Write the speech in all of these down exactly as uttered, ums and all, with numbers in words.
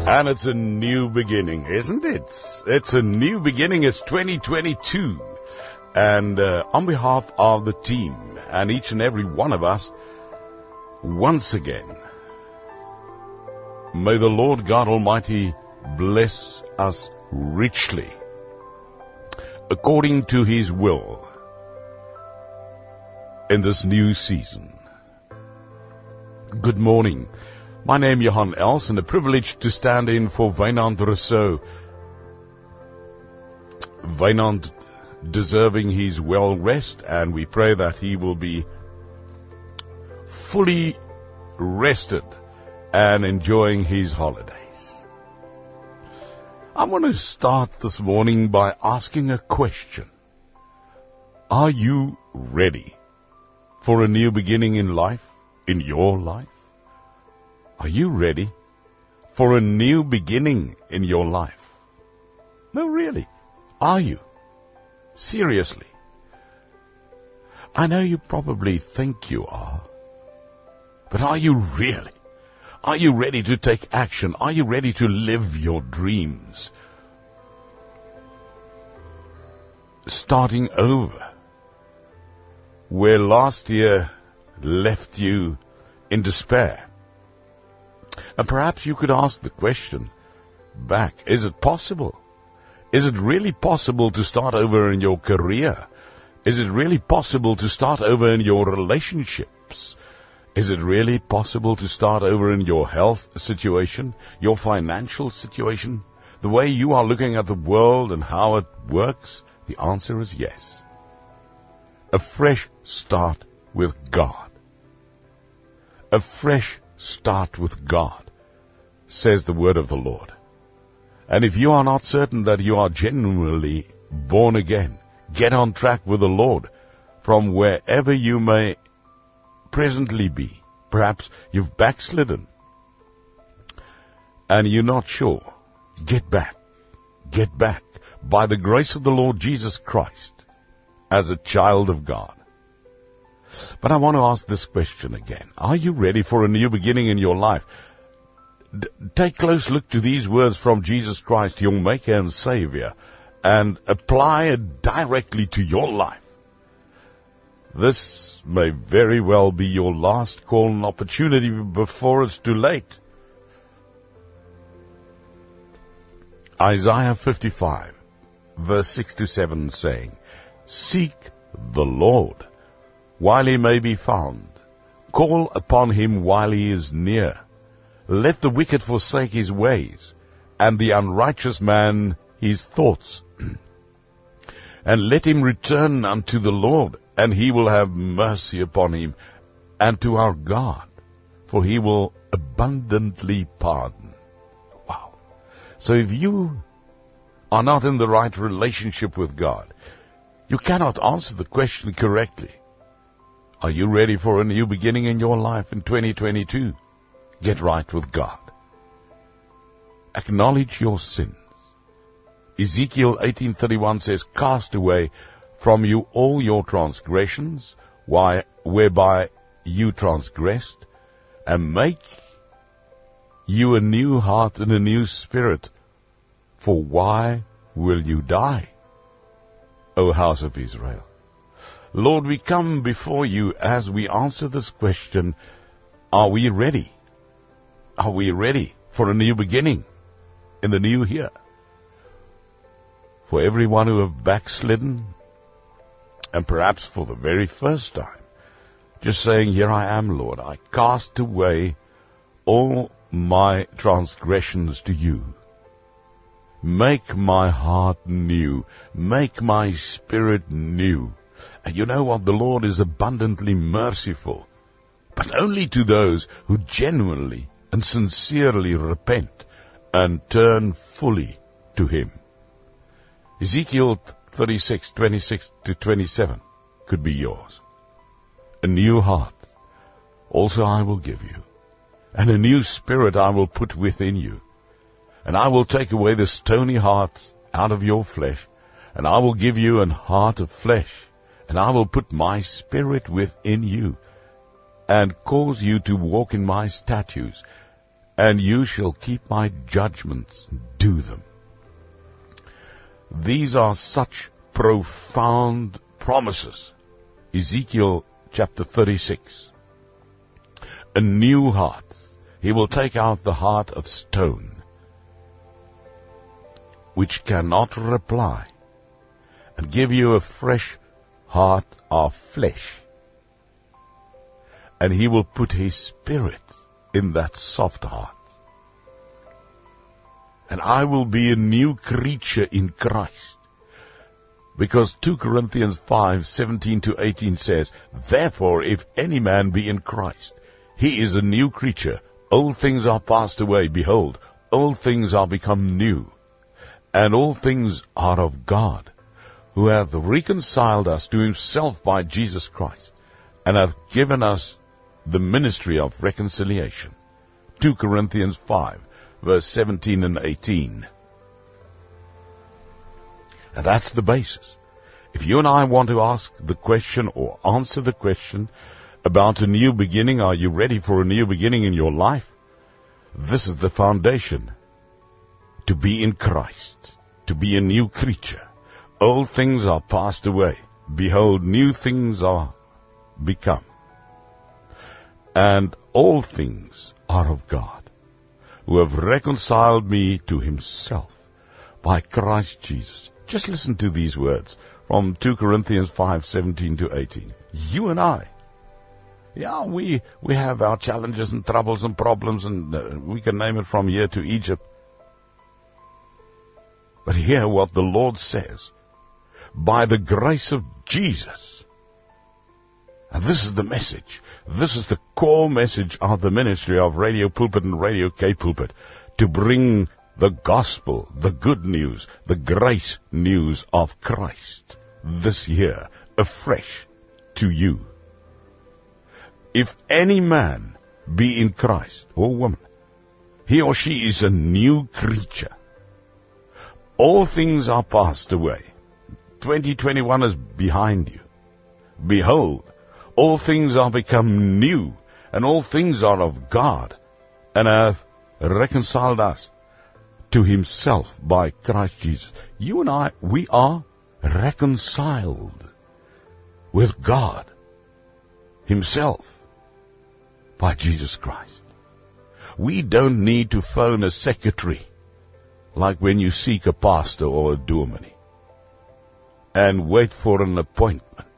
And it's a new beginning, isn't it? It's a new beginning. It's twenty twenty-two. And uh, on behalf of the team and each and every one of us, once again, may the Lord God Almighty bless us richly, according to His will, in this new season. Good morning. My name is Johan Els, and a privilege to stand in for Wynand Rousseau. Wynand deserving his well rest, and we pray that he will be fully rested and enjoying his holidays. I want to start this morning by asking a question. Are you ready for a new beginning in life, in your life? Are you ready for a new beginning in your life? No, really. Are you? Seriously. I know you probably think you are. But are you really? Are you ready to take action? Are you ready to live your dreams? Starting over, where last year left you in despair. And perhaps you could ask the question back, is it possible? Is it really possible to start over in your career? Is it really possible to start over in your relationships? Is it really possible to start over in your health situation, your financial situation, the way you are looking at the world and how it works? The answer is yes. A fresh start with God. A fresh start with God, says the word of the Lord. And if you are not certain that you are genuinely born again, get on track with the Lord from wherever you may presently be. Perhaps you've backslidden and you're not sure. Get back. Get back by the grace of the Lord Jesus Christ as a child of God. But I want to ask this question again. Are you ready for a new beginning in your life? D- take a close look to these words from Jesus Christ, your Maker and Savior, and apply it directly to your life. This may very well be your last call and opportunity before it's too late. Isaiah fifty-five, verse six to seven, saying, Seek the Lord while he may be found. Call upon him while he is near. Let the wicked forsake his ways, and the unrighteous man his thoughts. And let him return unto the Lord, and he will have mercy upon him, and to our God, for he will abundantly pardon. Wow. So if you are not in the right relationship with God, you cannot answer the question correctly. Are you ready for a new beginning in your life in twenty twenty-two? Get right with God. Acknowledge your sins. Ezekiel eighteen thirty-one says, Cast away from you all your transgressions, why, whereby you transgressed, and make you a new heart and a new spirit. For why will you die, O house of Israel? Lord, we come before you as we answer this question. Are we ready? Are we ready for a new beginning in the new year? For everyone who have backslidden, and perhaps for the very first time, just saying, Here I am, Lord. I cast away all my transgressions to you. Make my heart new. Make my spirit new. And you know what? The Lord is abundantly merciful, but only to those who genuinely and sincerely repent and turn fully to Him. Ezekiel thirty-six, twenty-six to twenty-seven could be yours. A new heart also I will give you, and a new spirit I will put within you. And I will take away the stony heart out of your flesh, and I will give you an heart of flesh, and I will put my spirit within you, and cause you to walk in my statutes, and you shall keep my judgments, do them. These are such profound promises. Ezekiel chapter thirty-six. A new heart. He will take out the heart of stone, which cannot reply, and give you a fresh heart of flesh. And he will put his spirit in that soft heart. And I will be a new creature in Christ. Because two Corinthians five, seventeen to eighteen says, therefore, if any man be in Christ, he is a new creature. Old things are passed away. Behold, old things are become new. And all things are of God, who hath reconciled us to himself by Jesus Christ, and hath given us the ministry of reconciliation. two Corinthians five, verse seventeen and eighteen. And that's the basis. If you and I want to ask the question or answer the question about a new beginning, are you ready for a new beginning in your life? This is the foundation. To be in Christ, to be a new creature. Old things are passed away. Behold, new things are become. And all things are of God, who have reconciled me to himself by Christ Jesus. Just listen to these words from two Corinthians five, seventeen to eighteen. You and I, yeah, we we have our challenges and troubles and problems, and uh, we can name it from here to Egypt. But hear what the Lord says. By the grace of Jesus. And this is the message. This is the core message of the ministry of Radio Pulpit and Radio K Pulpit. To bring the gospel, the good news, the grace news of Christ this year afresh to you. If any man be in Christ, or woman, he or she is a new creature. All things are passed away. twenty twenty-one is behind you. Behold, all things are become new, and all things are of God, and have reconciled us to himself by Christ Jesus. You and I, we are reconciled with God himself by Jesus Christ. We don't need to phone a secretary like when you seek a pastor or a dominee and wait for an appointment.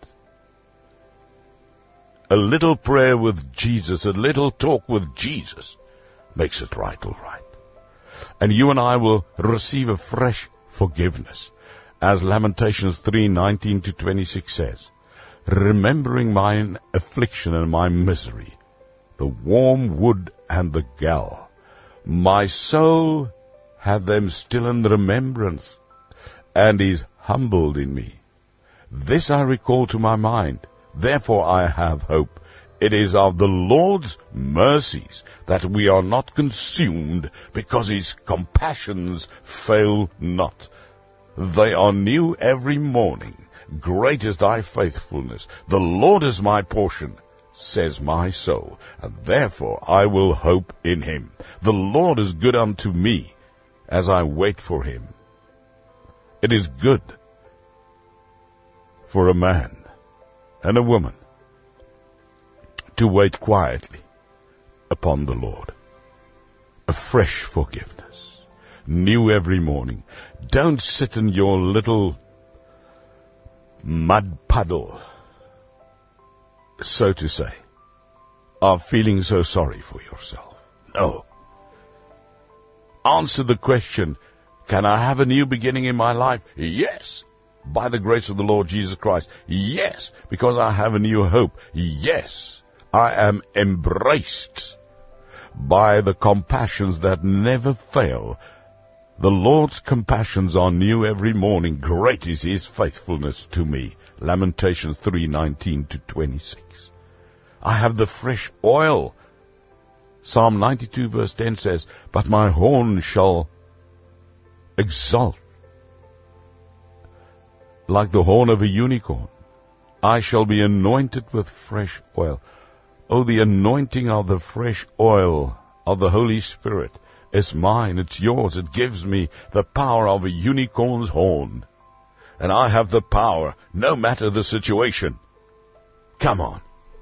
A little prayer with Jesus, a little talk with Jesus makes it right, all right. And you and I will receive a fresh forgiveness. As Lamentations three, nineteen to twenty-six says, remembering mine affliction and my misery, the warm wood and the gall, my soul hath them still in remembrance, and is humbled in me. This I recall to my mind, therefore I have hope. It is of the Lord's mercies that we are not consumed, because his compassions fail not. They are new every morning. Great is thy faithfulness. The Lord is my portion, says my soul, and therefore I will hope in him. The Lord is good unto me, as I wait for him. It is good for a man and a woman to wait quietly upon the Lord. A fresh forgiveness, new every morning. Don't sit in your little mud puddle, so to say, of feeling so sorry for yourself. No. Answer the question, can I have a new beginning in my life? Yes, by the grace of the Lord Jesus Christ. Yes, because I have a new hope. Yes, I am embraced by the compassions that never fail. The Lord's compassions are new every morning. Great is his faithfulness to me. Lamentations three, nineteen to twenty-six. I have the fresh oil. Psalm ninety-two verse ten says, but my horn shall exult like the horn of a unicorn. I shall be anointed with fresh oil. Oh, the anointing of the fresh oil of the Holy Spirit is mine, it's yours. It gives me the power of a unicorn's horn. And I have the power, no matter the situation. Come on.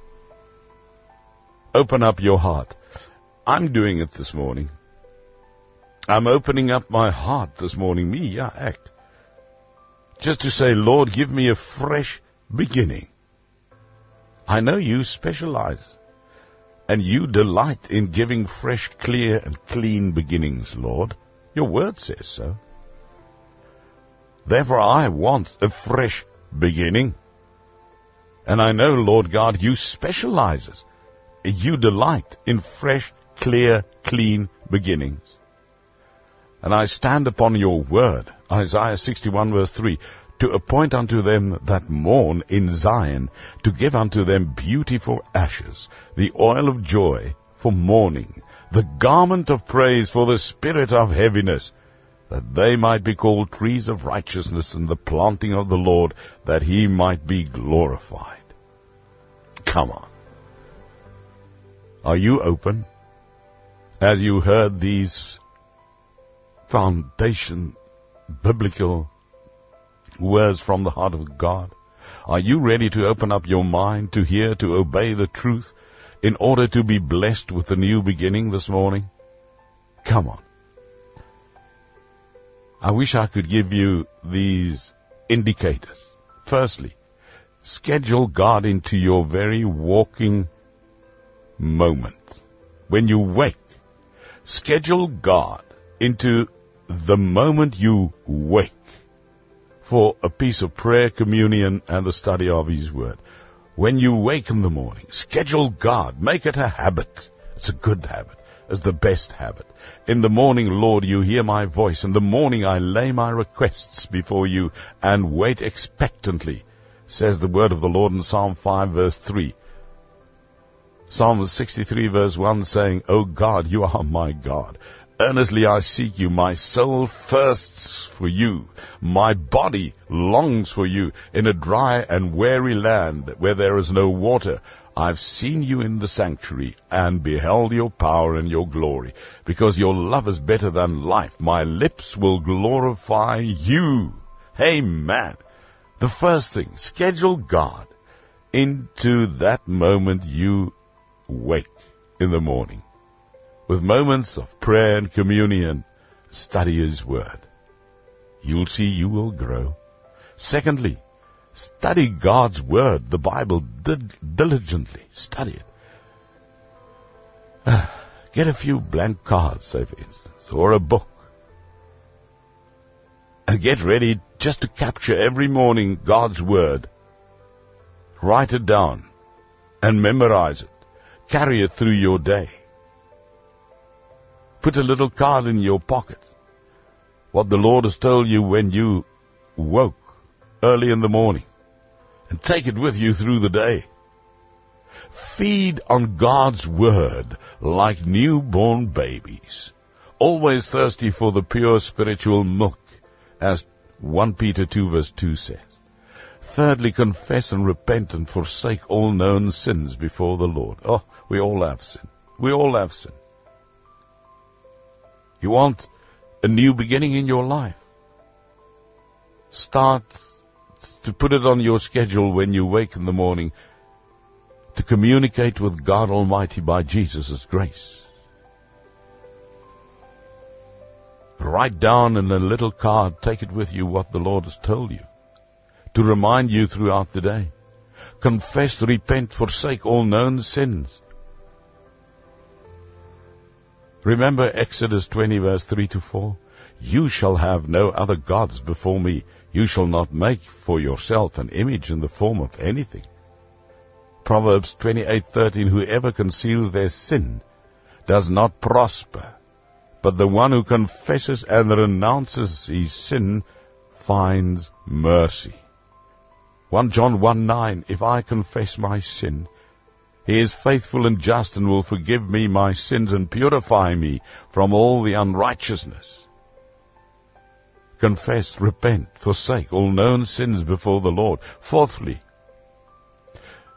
Open up your heart. I'm doing it this morning. I'm opening up my heart this morning. Me, yeah, act. Just to say, Lord, give me a fresh beginning. I know you specialize, and you delight in giving fresh, clear, and clean beginnings, Lord. Your word says so. Therefore, I want a fresh beginning. And I know, Lord God, you specialize. You delight in fresh, clear, clean beginnings. And I stand upon your word, Isaiah sixty-one verse three, to appoint unto them that mourn in Zion, to give unto them beauty for ashes, the oil of joy for mourning, the garment of praise for the spirit of heaviness, that they might be called trees of righteousness and the planting of the Lord, that he might be glorified. Come on. Are you open? As you heard these foundation, biblical words from the heart of God, are you ready to open up your mind to hear, to obey the truth in order to be blessed with a new beginning this morning? Come on. I wish I could give you these indicators. Firstly, schedule God into your very walking moment. When you wake, schedule God into the moment you wake for a piece of prayer, communion, and the study of his word. When you wake in the morning, schedule God. Make it a habit. It's a good habit. It's the best habit. In the morning, Lord, you hear my voice. In the morning, I lay my requests before you and wait expectantly, says the word of the Lord in Psalm five, verse three. Psalm sixty-three, verse one, saying, O God, you are my God. Earnestly I seek you. My soul thirsts for you. My body longs for you in a dry and weary land where there is no water. I've seen you in the sanctuary and beheld your power and your glory, because your love is better than life. My lips will glorify you. Amen. The first thing, schedule God into that moment you wake in the morning, with moments of prayer and communion. Study his word. You'll see you will grow. Secondly, study God's word, the Bible, diligently. Study it. Uh, get a few blank cards, say for instance, or a book. And get ready just to capture every morning God's word. Write it down and memorize it. Carry it through your day. Put a little card in your pocket. What the Lord has told you when you woke early in the morning. And take it with you through the day. Feed on God's word like newborn babies. Always thirsty for the pure spiritual milk, as First Peter two verse two says. Thirdly, confess and repent and forsake all known sins before the Lord. Oh, we all have sin. We all have sin. You want a new beginning in your life? Start to put it on your schedule when you wake in the morning to communicate with God Almighty by Jesus' grace. Write down in a little card, take it with you, what the Lord has told you, to remind you throughout the day. Confess, repent, forsake all known sins. Remember Exodus twenty verse three to four. You shall have no other gods before me. You shall not make for yourself an image in the form of anything. Proverbs twenty-eight thirteen. Whoever conceals their sin does not prosper, but the one who confesses and renounces his sin finds mercy. First John one nine. If I confess my sin, he is faithful and just and will forgive me my sins and purify me from all the unrighteousness. Confess, repent, forsake all known sins before the Lord. Fourthly,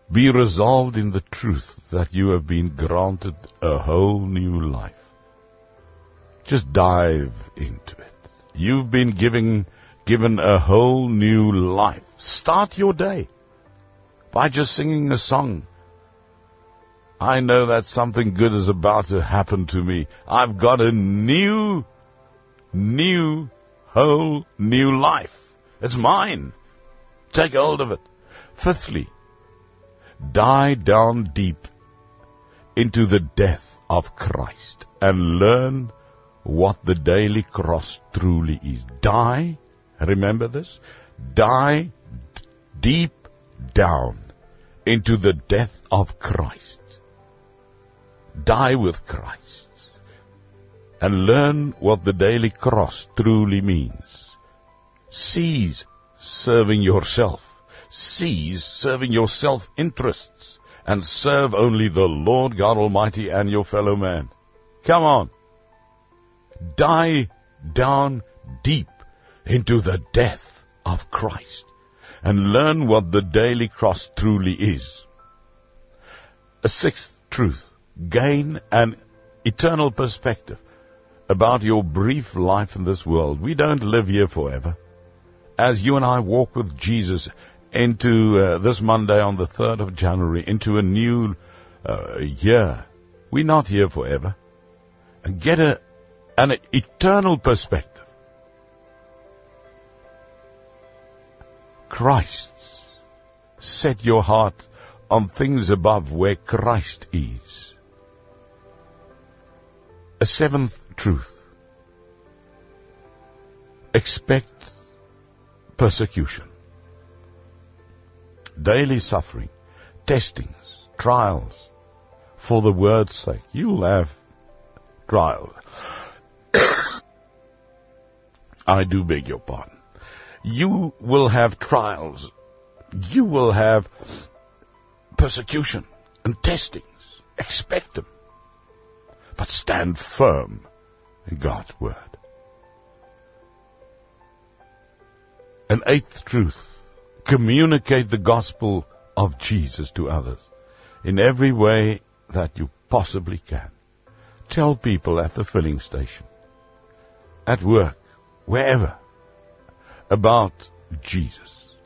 Be resolved in the truth that you have been granted a whole new life. Just dive into it. You've been given, given a whole new life. Start your day by just singing a song. I know that something good is about to happen to me. I've got a new, new, whole new life. It's mine. Take hold of it. Fifthly, die down deep into the death of Christ and learn what the daily cross truly is. Die, remember this? Die d- deep down into the death of Christ. Die with Christ and learn what the daily cross truly means. Cease serving yourself. Cease serving your self-interests and serve only the Lord God Almighty and your fellow man. Come on. Die down deep into the death of Christ and learn what the daily cross truly is. A sixth truth. Gain an eternal perspective about your brief life in this world. We don't live here forever. As you and I walk with Jesus into uh, this Monday on the third of January, into a new uh, year, we're not here forever. And get a, an eternal perspective. Christ. Set your heart on things above where Christ is. A seventh truth. Expect persecution. Daily suffering, testings, trials, for the word's sake. You'll have trials. I do beg your pardon. You will have trials. You will have persecution and testings. Expect them. But stand firm in God's word. An eighth truth. Communicate the gospel of Jesus to others in every way that you possibly can. Tell people at the filling station, at work, wherever, about Jesus.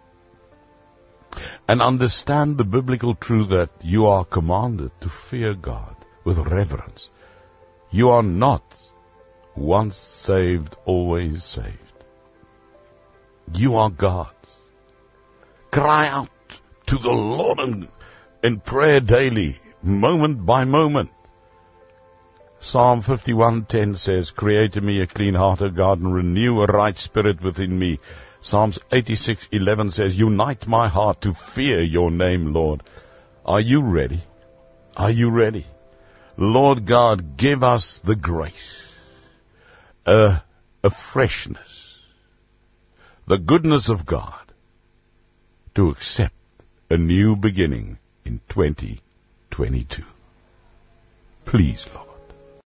And understand the biblical truth that you are commanded to fear God with reverence. You are not once saved, always saved. You are God's. Cry out to the Lord in, in prayer daily, moment by moment. Psalm fifty-one ten says, create in me a clean heart, O God, and renew a right spirit within me. Psalms eighty-six eleven says, unite my heart to fear your name, Lord. Are you ready? Are you ready? Lord God, give us the grace, a, a freshness, the goodness of God, to accept a new beginning in twenty twenty-two. Please, Lord.